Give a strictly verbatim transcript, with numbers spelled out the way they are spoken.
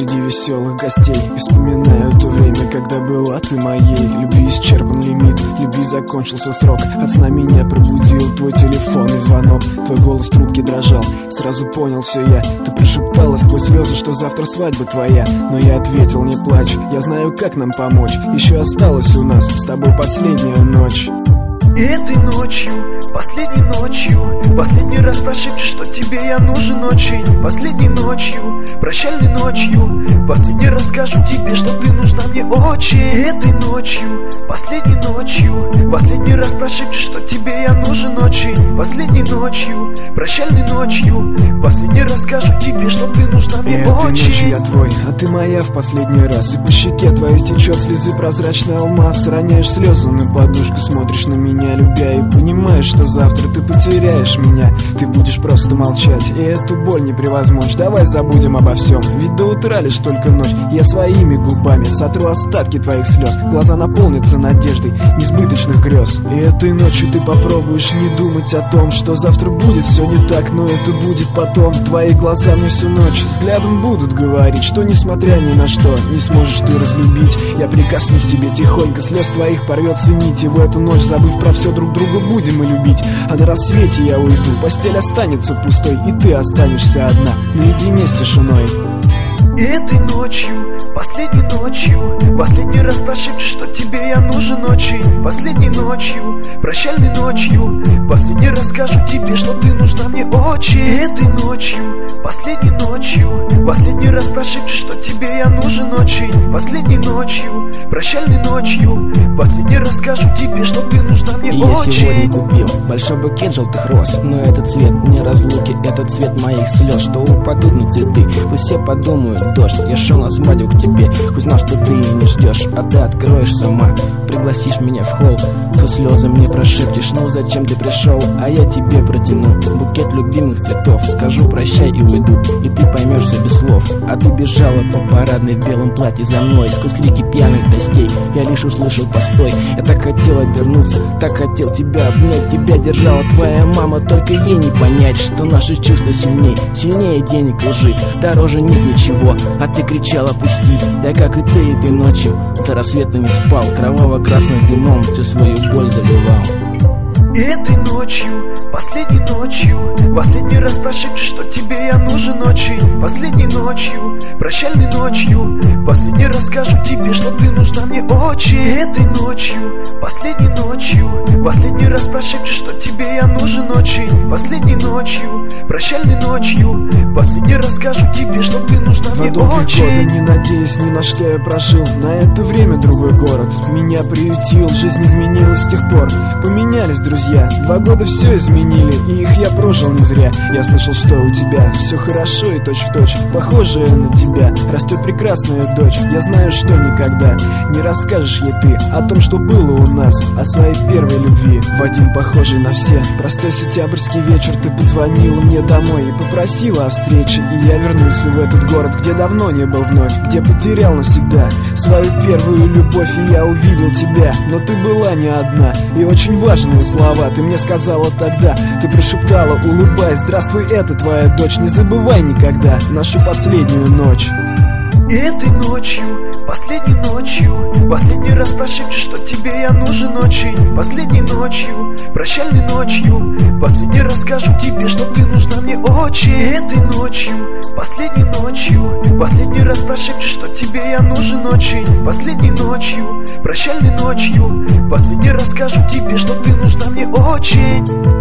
среди веселых гостей и вспоминаю то время, когда была ты моей. Любви исчерпан лимит, любви закончился срок. От сна меня пробудил твой телефонный звонок. Твой голос в трубке дрожал, сразу понял все я. Ты прошептала сквозь слезы, что завтра свадьба твоя. Но я ответил: не плачь, я знаю, как нам помочь. Еще осталась у нас с тобой последняя ночь. И этой ночью, последней ночью, последний раз прошепчешь, что тебе я нужен очень. Последней ночью, прощальной ночью, последний раз скажу тебе, что ты нужна мне очень. И этой ночью, последней ночью, последний раз прошепчешь, что тебе я нужен очень. Последней ночью, прощальной ночью, последний раз скажу тебе, что ты нужна мне и этой очень. Ночью я твой, а ты моя в последний раз. И по щеке твоей течет слезы прозрачный алмаз. Роняешь слезы на подушку, смотришь на меня, любя, и понимаешь, что завтра ты потеряешь меня. Ты будешь просто молчать, и эту боль не превозмочь. Давай забудем обо всем, ведь до утра лишь только ночь. Я своими губами сотру остатки твоих слез. Глаза наполнятся надеждой несбыточных грез. И этой ночью ты попробуешь не думать о том, что завтра будет все не так, но это будет потом. Твои глаза мне всю ночь взглядом будут говорить, что несмотря ни на что не сможешь ты разлюбить. Я прикоснусь к тебе тихонько, слез твоих порвется нить. И в эту ночь, забыв про все, друг друга будем мы любить. А на рассвете я уйду, постель останется пустой, и ты останешься одна, наедине с тишиной. И этой ночью, последней ночью, последний раз прошепчешь, что тебе я нужен очень. Последней ночью, прощальной ночью, последний раз скажу тебе, что ты нужна мне очень. И этой ночью, последней ночью, последний раз прошепчешь, что тебе я нужен очень. Последней ночью, прощальной ночью, последний раз скажу тебе, что ты нужна мне и очень. Я сегодня купил большой букет желтых роз, но этот цвет не разлуки, это цвет моих слез, что упадут на цветы. Пусть все подумают: дождь, я шел на свадьбу к тебе, хоть знал, что ты не ждешь, а ты откроешь сама, пригласишь меня в холл, со слезами мне прошепчешь: ну зачем ты пришел, а я тебе протяну букет любимых цветов, скажу прощай и уйду, и ты поймешь все без слов. А ты бежала по парадной в белом платье за мной, сквозь крики пьяных гостей я лишь услышал: постой. Я так хотел обернуться, так хотел тебя обнять, тебя держала твоя мама, только ей не понять, что наши чувства сильней, сильнее денег и лжи, дороже нет ничего. А ты кричала: пусти, я как и ты этой ночью до рассвета не спал, кроваво-красным вином всю свою боль заливал. И этой ночью, последней ночью, последний раз прошепчешь, что тебе я нужен очень. Последней ночью, прощальной ночью, последний раз скажу тебе, что ты нужна мне очень. И этой ночью, последней ночью, последний раз прошепчешь, что тебе я нужен очень. Последней ночью, прощальной ночью, последний раз скажу тебе, что ты нужна мне очень. Годы, не надеясь ни на что, я прожил на это время другой город. Меня приютил, жизнь изменилась с тех пор. Поменялись друзья, два года все изменили, и их я прожил не зря. Я слышал, что у тебя все хорошо и точь-в-точь похожая на тебя растет прекрасная дочь. Я знаю, что никогда не расскажешь ей ты о том, что было у нас, о своей первой любви. В один похожий на все простой сентябрьский вечер ты позвонила мне домой и попросила о встрече. И я вернулся в этот город, где давно не был вновь, где потерял навсегда свою первую любовь. И я увидел тебя, но ты была не одна. И очень важные слова ты мне сказала тогда. Ты прошептала, улыбаясь: здравствуй, это твоя дочь. Не забывай никогда нашу последнюю ночь. И этой ночью, последней ночью, последний раз прошепчешь, что тебе я нужен очень. Последней ночью, прощальной ночью, последний раз скажу тебе, что ты нужна мне очень. И этой ночью, последней ночью, последний раз прошепчешь, что тебе я нужен очень. Последней ночью, прощальной ночью, последний раз скажу тебе, что ты нужна мне очень.